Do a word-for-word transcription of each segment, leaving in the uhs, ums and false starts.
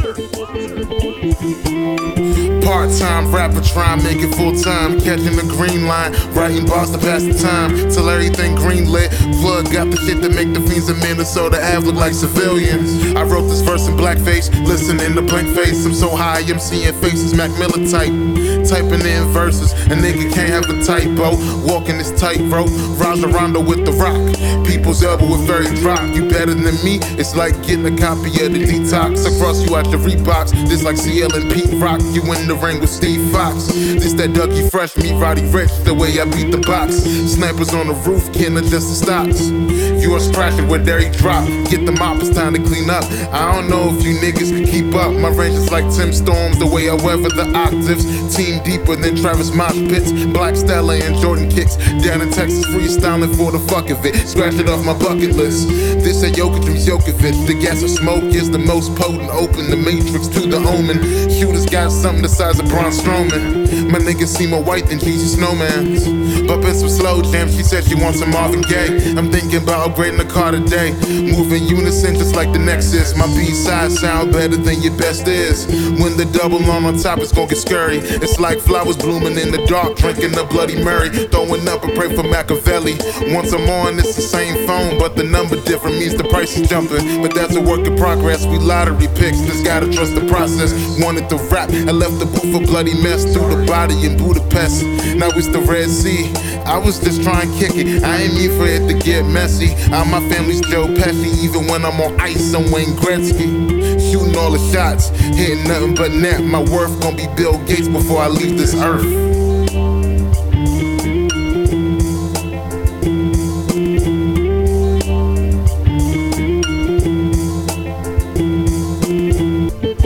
Part-time rapper trying make it full-time, catching the green line, writing bars to pass the time, till everything green-lit. Plug got the shit that make the fiends of Minnesota Ave look like civilians. I wrote this verse in blackface, listening to blank face. I'm so high, I'm seeing faces, Mac Miller type. Typing in verses, a nigga can't have a typo. Walking this tightrope, Raja Rondo with the rock. People's elbow with very drop. You better than me, it's like getting a copy of the Detox. Across you out the Reeboks, this like C L and Pete Rock. You in the ring with Steve Fox. This that Dougie Fresh, meet Roddy Rich, the way I beat the box. Snipers on the roof, can't adjust the stocks. You are crashing where there he drop. Get the mop, it's time to clean up. I don't know if you niggas can keep up. My range is like Tim Storms, the way I weather the octaves. Team deeper than Travis Mosh pits. Black Stella and Jordan kicks. Down in Texas, freestyling for the fuck of it. Scratch it off my bucket list. This ain't Jokic, I'm Jokovic. The gas of smoke is the most potent. Open the matrix to the omen. Shooters got something the size of Braun Strowman. My niggas seem more white than Jesus Snowman's. Bumpin' some slow jams, she said she wants some Marvin Gaye. I'm thinking about upgrading the car today. Moving unison just like the Nexus. My B-side sound better than your best is. When the double on on top, it's gon' get scurry. It's like flowers blooming in the dark, drinking the Bloody Mary. Throwing up and pray for Machiavelli. Once I'm on, it's the same phone, but the number different means the price is jumping. But that's a work in progress, we lottery picks. Just gotta trust the process. Wanted to rap, I left the booth for bloody mess. Through the body in Budapest, now it's the Red Sea. I was just trying to kick it, I ain't mean for it to get messy. I'm my family's Joe Pesci, even when I'm on ice, I'm Wayne Gretzky. Shooting all the shots, hitting nothing but net. My worth gon' be Bill Gates before I leave this earth.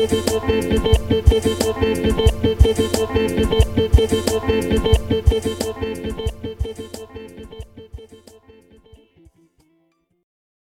Thank you.